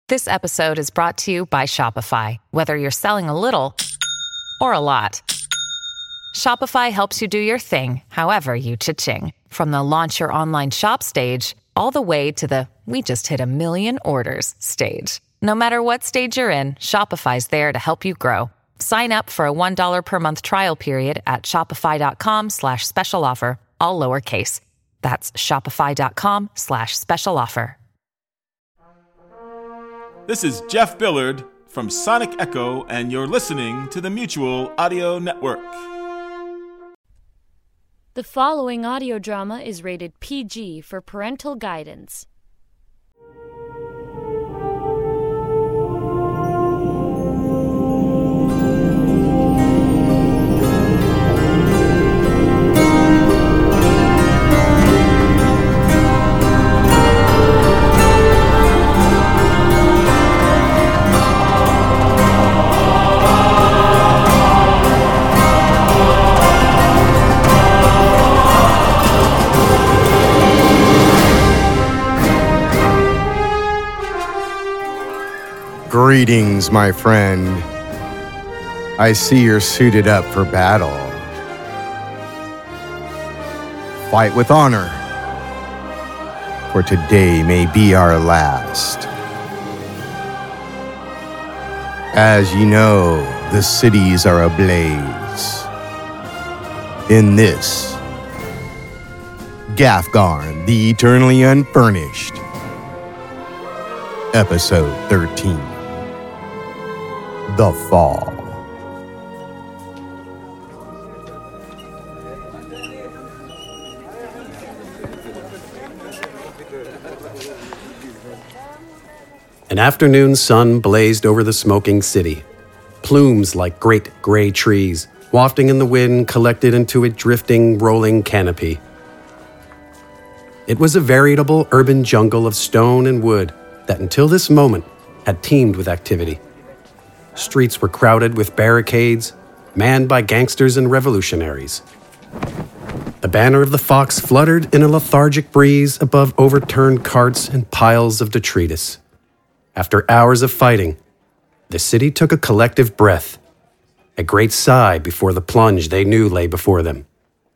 This episode is brought to you by Shopify. Whether you're selling a little or a lot, Shopify helps you do your thing, however you cha-ching. From the launch your online shop stage, all the way to the we just hit 1 million orders stage. No matter what stage you're in, Shopify's there to help you grow. Sign up for a $1 per month trial period at shopify.com/special offer, all lowercase. That's shopify.com/special offer. This is Jeff Billard from Sonic Echo, and you're listening to the Mutual Audio Network. The following audio drama is rated PG for parental guidance. Greetings, my friend. I see you're suited up for battle. Fight with honor, for today may be our last. As you know, the cities are ablaze. In this, Gafgarn, the Eternally Unfurnished, Episode 13. The Fall. An afternoon sun blazed over the smoking city. Plumes like great gray trees, wafting in the wind, collected into a drifting, rolling canopy. It was a veritable urban jungle of stone and wood that until this moment had teemed with activity. Streets were crowded with barricades, manned by gangsters and revolutionaries. The banner of the Fox fluttered in a lethargic breeze above overturned carts and piles of detritus. After hours of fighting, the city took a collective breath, a great sigh before the plunge they knew lay before them.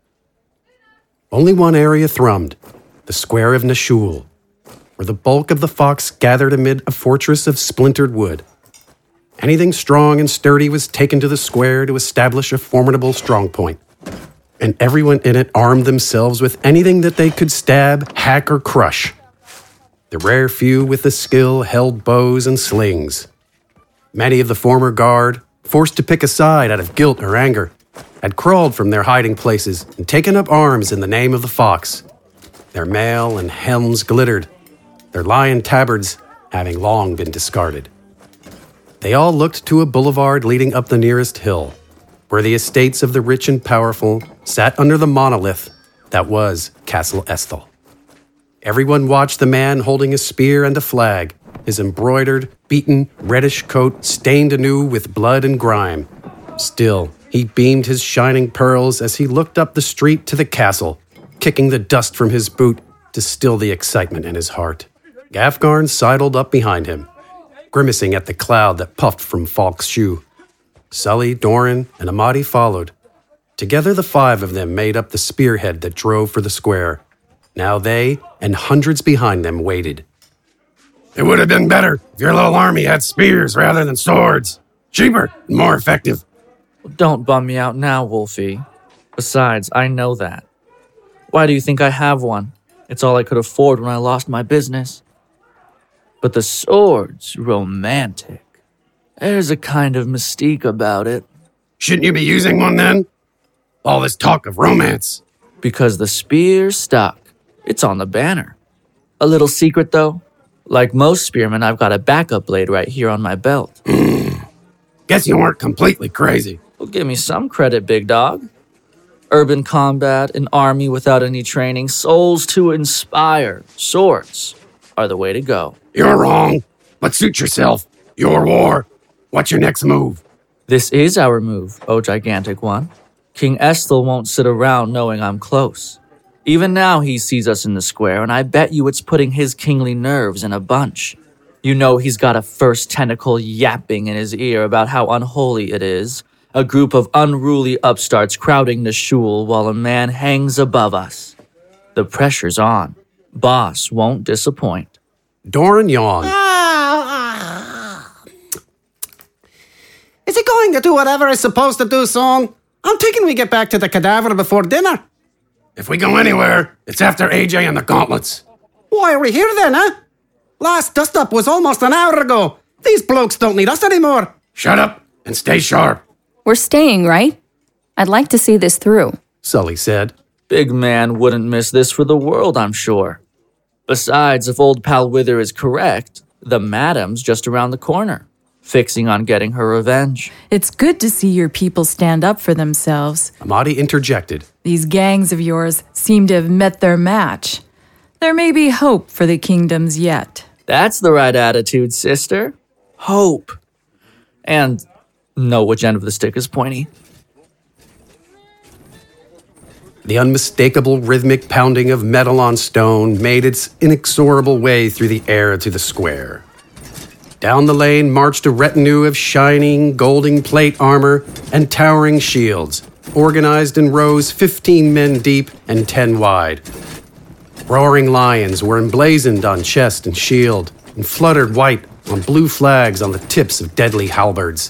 Only one area thrummed, the square of Nashul, where the bulk of the Fox gathered amid a fortress of splintered wood. Anything strong and sturdy was taken to the square to establish a formidable strongpoint, and everyone in it armed themselves with anything that they could stab, hack, or crush. The rare few with the skill held bows and slings. Many of the former guard, forced to pick a side out of guilt or anger, had crawled from their hiding places and taken up arms in the name of the Fox. Their mail and helms glittered, their lion tabards having long been discarded. They all looked to a boulevard leading up the nearest hill, where the estates of the rich and powerful sat under the monolith that was Castle Esthel. Everyone watched the man holding a spear and a flag, his embroidered, beaten, reddish coat stained anew with blood and grime. Still, he beamed his shining pearls as he looked up the street to the castle, kicking the dust from his boot to still the excitement in his heart. Gafgarn sidled up behind him, grimacing at the cloud that puffed from Falk's shoe. Sully, Doran, and Amadi followed. Together the five of them made up the spearhead that drove for the square. Now they, and hundreds behind them, waited. It would have been better if your little army had spears rather than swords. Cheaper and more effective. Don't bum me out now, Wolfie. Besides, I know that. Why do you think I have one? It's all I could afford when I lost my business. But the sword's romantic. There's a kind of mystique about it. Shouldn't you be using one then? All this talk of romance. Because the spear's stuck. It's on the banner. A little secret, though. Like most spearmen, I've got a backup blade right here on my belt. Guess you weren't completely crazy. Well, give me some credit, big dog. Urban combat, an army without any training, souls to inspire, swords are the way to go. You're wrong, but suit yourself. Your war. What's your next move? This is our move, O gigantic one. King Esthel won't sit around knowing I'm close. Even now he sees us in the square, and I bet you it's putting his kingly nerves in a bunch. You know he's got a first tentacle yapping in his ear about how unholy it is. A group of unruly upstarts crowding the shul while a man hangs above us. The pressure's on. Boss won't disappoint. Doran yawned. Is he going to do whatever he's supposed to do soon? I'm thinking we get back to the cadaver before dinner. If we go anywhere, it's after AJ and the gauntlets. Why are we here then, huh? Last dust-up was almost an hour ago. These blokes don't need us anymore. Shut up and stay sharp. We're staying, right? I'd like to see this through, Sully said. Big man wouldn't miss this for the world, I'm sure. Besides, if old pal Wither is correct, the madam's just around the corner, fixing on getting her revenge. It's good to see your people stand up for themselves. Amadi interjected. These gangs of yours seem to have met their match. There may be hope for the kingdoms yet. That's the right attitude, sister. Hope. And know which end of the stick is pointy. The unmistakable rhythmic pounding of metal on stone made its inexorable way through the air to the square. Down the lane marched a retinue of shining, golden plate armor and towering shields, organized in rows 15 men deep and 10 wide. Roaring lions were emblazoned on chest and shield and fluttered white on blue flags on the tips of deadly halberds.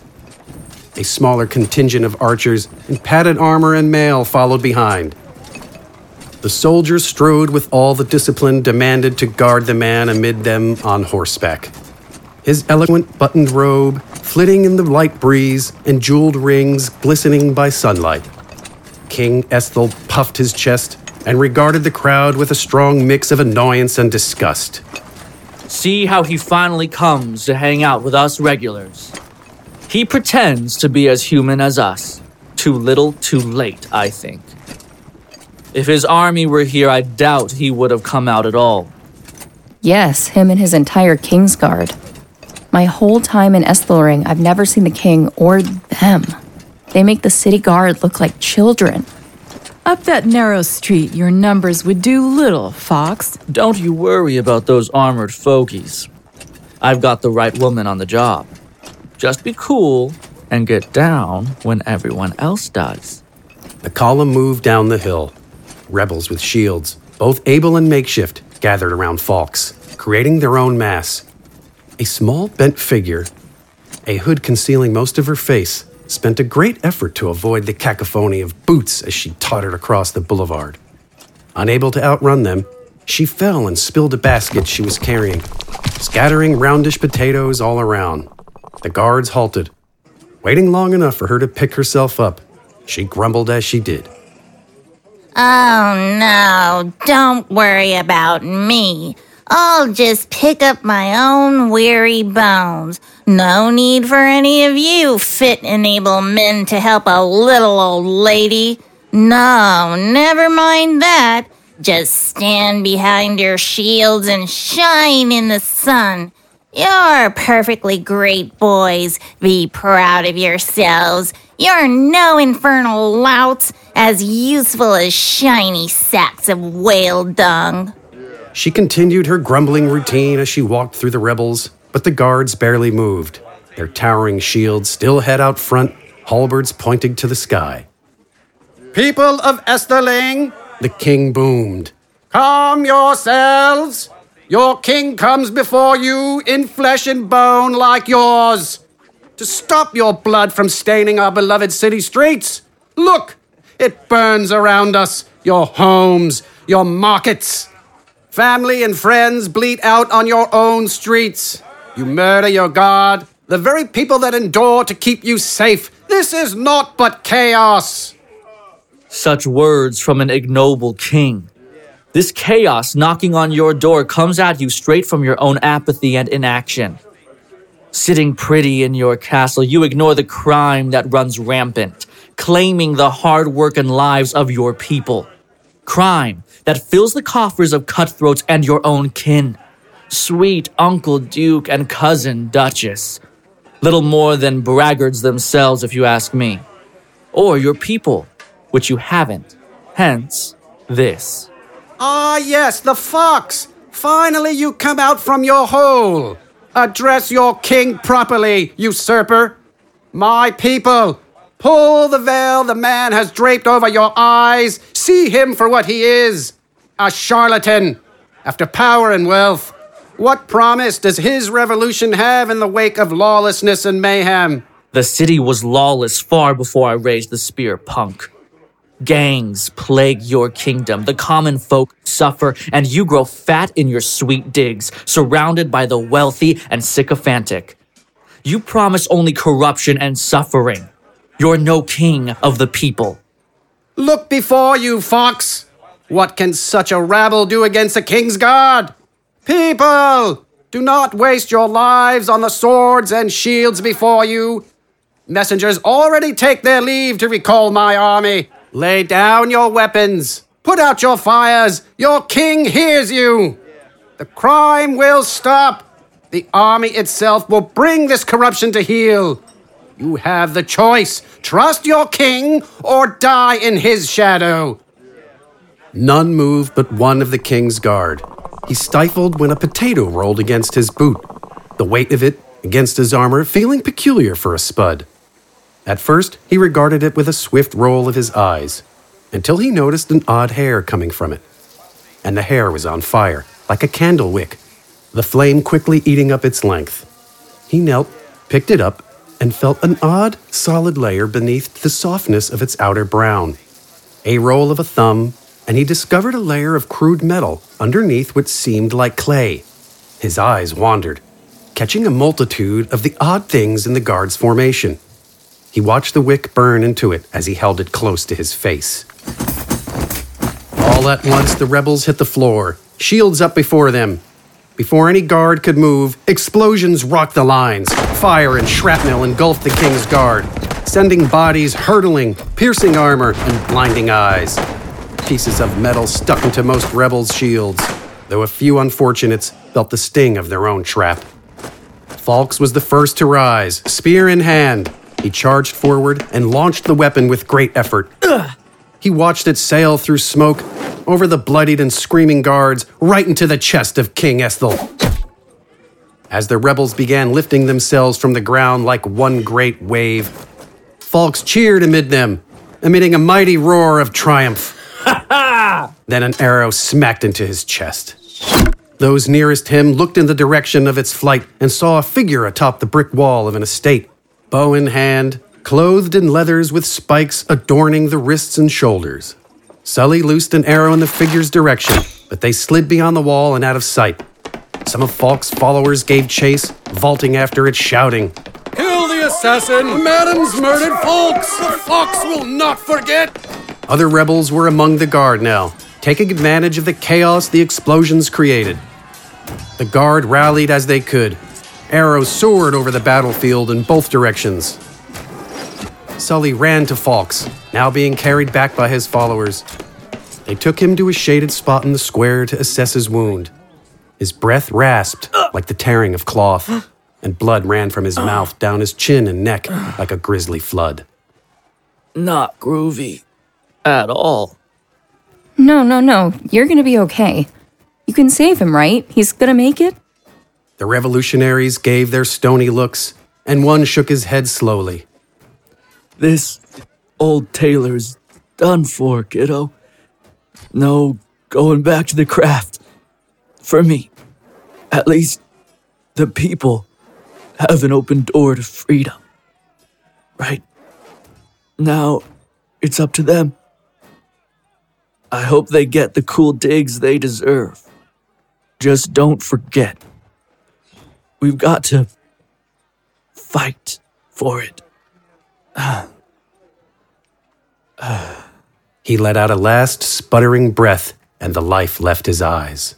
A smaller contingent of archers in padded armor and mail followed behind. The soldiers strode with all the discipline demanded to guard the man amid them on horseback. His eloquent buttoned robe flitting in the light breeze and jeweled rings glistening by sunlight. King Ethel puffed his chest and regarded the crowd with a strong mix of annoyance and disgust. See how he finally comes to hang out with us regulars. He pretends to be as human as us. Too little, too late, I think. If his army were here, I doubt he would have come out at all. Yes, him and his entire Kingsguard. My whole time in Estheling, I've never seen the king or them. They make the city guard look like children. Up that narrow street, your numbers would do little, Fox. Don't you worry about those armored fogies. I've got the right woman on the job. Just be cool and get down when everyone else does. The column moved down the hill. Rebels with shields, both able and makeshift, gathered around Fawkes, creating their own mass. A small bent figure, a hood concealing most of her face, spent a great effort to avoid the cacophony of boots as she tottered across the boulevard. Unable to outrun them, she fell and spilled a basket she was carrying, scattering roundish potatoes all around. The guards halted. Waiting long enough for her to pick herself up, she grumbled as she did. Oh no, don't worry about me. I'll just pick up my own weary bones. No need for any of you fit and able men to help a little old lady. No, never mind that. Just stand behind your shields and shine in the sun. You're perfectly great boys. Be proud of yourselves. You're no infernal louts, as useful as shiny sacks of whale dung. She continued her grumbling routine as she walked through the rebels, but the guards barely moved, their towering shields still head out front, halberds pointing to the sky. People of Estheling, The king boomed. calm yourselves. Your king comes before you in flesh and bone like yours. To stop your blood from staining our beloved city streets. Look, it burns around us, your homes, your markets. Family and friends bleed out on your own streets. You murder your guard, the very people that endure to keep you safe. This is naught but chaos. Such words from an ignoble king. This chaos knocking on your door comes at you straight from your own apathy and inaction. Sitting pretty in your castle, you ignore the crime that runs rampant, claiming the hard work and lives of your people. Crime that fills the coffers of cutthroats and your own kin. Sweet Uncle Duke and Cousin Duchess. Little more than braggarts themselves, if you ask me. Or your people, which you haven't. Hence, this. Ah, yes, the fox. Finally, you come out from your hole. Address your king properly, usurper. My people, pull the veil the man has draped over your eyes. See him for what he is, a charlatan, after power and wealth. What promise does his revolution have in the wake of lawlessness and mayhem? The city was lawless far before I raised the spear, punk. Gangs plague your kingdom, the common folk suffer, and you grow fat in your sweet digs, surrounded by the wealthy and sycophantic. You promise only corruption and suffering. You're no king of the people. Look before you, fox. What can such a rabble do against a king's guard? People, do not waste your lives on the swords and shields before you. Messengers already take their leave to recall my army. Lay down your weapons. Put out your fires. Your king hears you. The crime will stop. The army itself will bring this corruption to heel. You have the choice. Trust your king or die in his shadow. None moved but one of the king's guard. He stifled when a potato rolled against his boot, the weight of it against his armor feeling peculiar for a spud. At first, he regarded it with a swift roll of his eyes, until he noticed an odd hair coming from it. And the hair was on fire, like a candle wick, the flame quickly eating up its length. He knelt, picked it up, and felt an odd, solid layer beneath the softness of its outer brown. A roll of a thumb, and he discovered a layer of crude metal underneath what seemed like clay. His eyes wandered, catching a multitude of the odd things in the guard's formation. He watched the wick burn into it as he held it close to his face. All at once, the rebels hit the floor, shields up before them. Before any guard could move, explosions rocked the lines. Fire and shrapnel engulfed the king's guard, sending bodies hurtling, piercing armor, and blinding eyes. Pieces of metal stuck into most rebels' shields, though a few unfortunates felt the sting of their own trap. Fawkes was the first to rise, spear in hand. He charged forward and launched the weapon with great effort. He watched it sail through smoke, over the bloodied and screaming guards, right into the chest of King Ethel. As the rebels began lifting themselves from the ground like one great wave, Fawkes cheered amid them, emitting a mighty roar of triumph. Then an arrow smacked into his chest. Those nearest him looked in the direction of its flight and saw a figure atop the brick wall of an estate, bow in hand, clothed in leathers with spikes adorning the wrists and shoulders. Sully loosed an arrow in the figure's direction, but they slid beyond the wall and out of sight. Some of Falk's followers gave chase, vaulting after it, shouting, "Kill the assassin! Madam's murdered Fawkes! The fox will not forget!" Other rebels were among the guard now, taking advantage of the chaos the explosions created. The guard rallied as they could. Arrows soared over the battlefield in both directions. Sully ran to Fawkes, now being carried back by his followers. They took him to a shaded spot in the square to assess his wound. His breath rasped like the tearing of cloth, and blood ran from his mouth down his chin and neck like a grisly flood. Not groovy at all. No. You're gonna be okay. You can save him, right? He's gonna make it? The revolutionaries gave their stony looks, and one shook his head slowly. This old tailor's done for, kiddo. No going back to the craft. For me, at least, the people have an open door to freedom. Right? Now, it's up to them. I hope they get the cool digs they deserve. Just don't forget. We've got to fight for it. He let out a last sputtering breath, and the life left his eyes.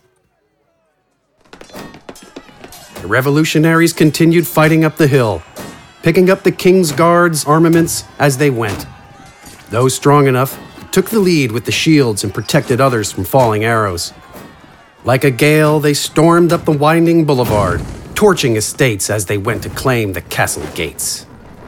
The revolutionaries continued fighting up the hill, picking up the king's guards' armaments as they went. Those strong enough took the lead with the shields and protected others from falling arrows. Like a gale, they stormed up the winding boulevard, torching estates as they went to claim the castle gates.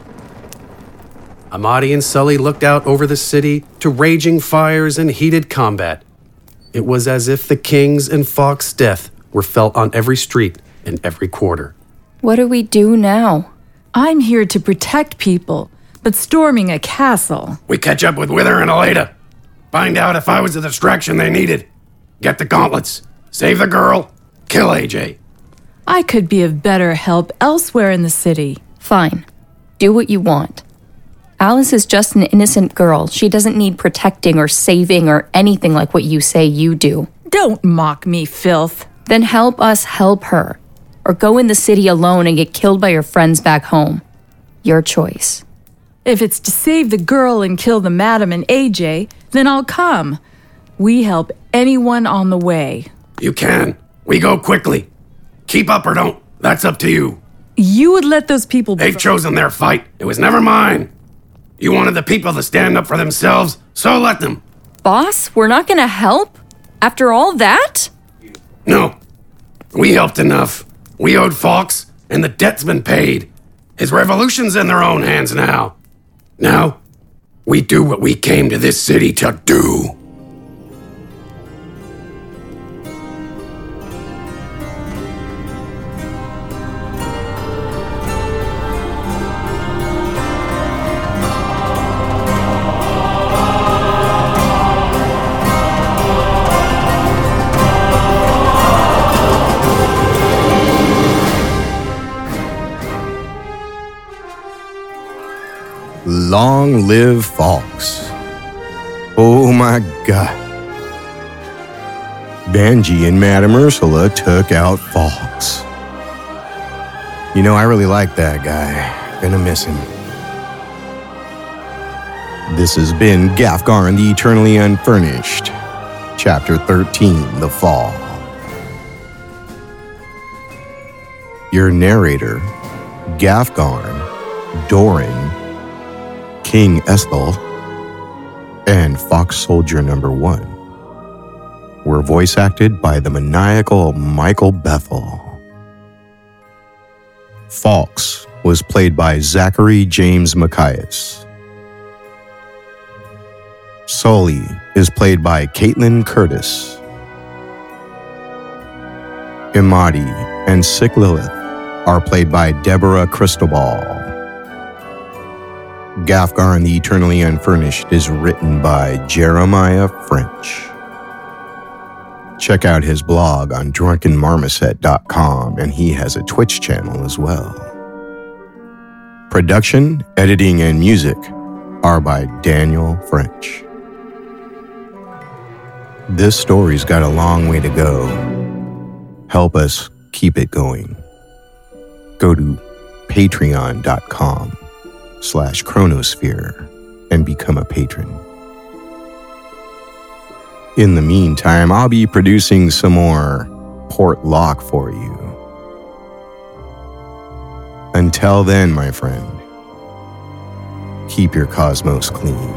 Amadi and Sully looked out over the city to raging fires and heated combat. It was as if the king's and Fawkes' death were felt on every street and every quarter. What do we do now? I'm here to protect people, but storming a castle. We catch up with Wither and Aleda. Find out if I was the distraction they needed. Get the gauntlets. Save the girl. Kill AJ. I could be of better help elsewhere in the city. Fine. Do what you want. Alice is just an innocent girl. She doesn't need protecting or saving or anything like what you say you do. Don't mock me, filth. Then help us help her. Or go in the city alone and get killed by your friends back home. Your choice. If it's to save the girl and kill the madam and AJ, then I'll come. We help anyone on the way. You can. We go quickly. Keep up or don't. That's up to you. You would let those people... They've chosen their fight. It was never mine. You wanted the people to stand up for themselves, so let them. Boss, we're not gonna help? After all that? No. We helped enough. We owed Fawkes, and the debt's been paid. His revolution's in their own hands now. Now, we do what we came to this city to do. Long live Fawkes. Oh my God. Benji and Madame Ursula took out Fawkes. You know, I really like that guy. Gonna miss him. This has been Gafgar the Eternally Unfurnished, Chapter 13, The Fall. Your narrator, Gafgar, Doran, King Ethel, and Fox Soldier Number 1 were voice acted by the maniacal Michael Bethel. Fawkes was played by Zachary James Macias. Sully is played by Caitlin Curtis. Imadi and Sick Lilith are played by Deborah Cristobal. Gafgar and the Eternally Unfurnished is written by Jeremiah French. Check out his blog on drunkenmarmoset.com, and he has a Twitch channel as well. Production, editing, and music are by Daniel French. This story's got a long way to go. Help us keep it going. Go to patreon.com/chronosphere and become a patron. In the meantime, I'll be producing some more Port Lock for you. Until then, my friend, keep your cosmos clean.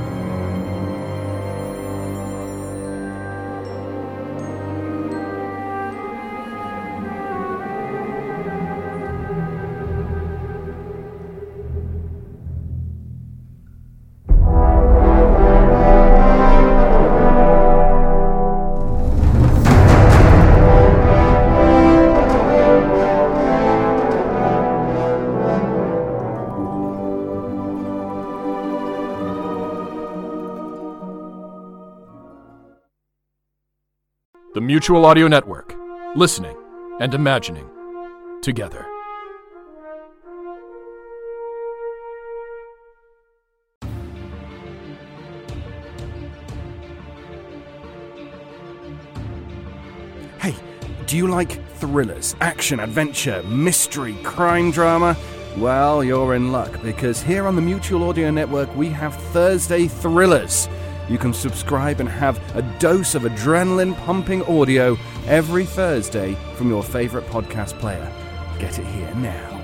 The Mutual Audio Network. Listening and imagining together. Hey, do you like thrillers, action, adventure, mystery, crime drama? Well, you're in luck, because here on the Mutual Audio Network we have Thursday Thrillers. You can subscribe and have a dose of adrenaline-pumping audio every Thursday from your favorite podcast player. Get it here now.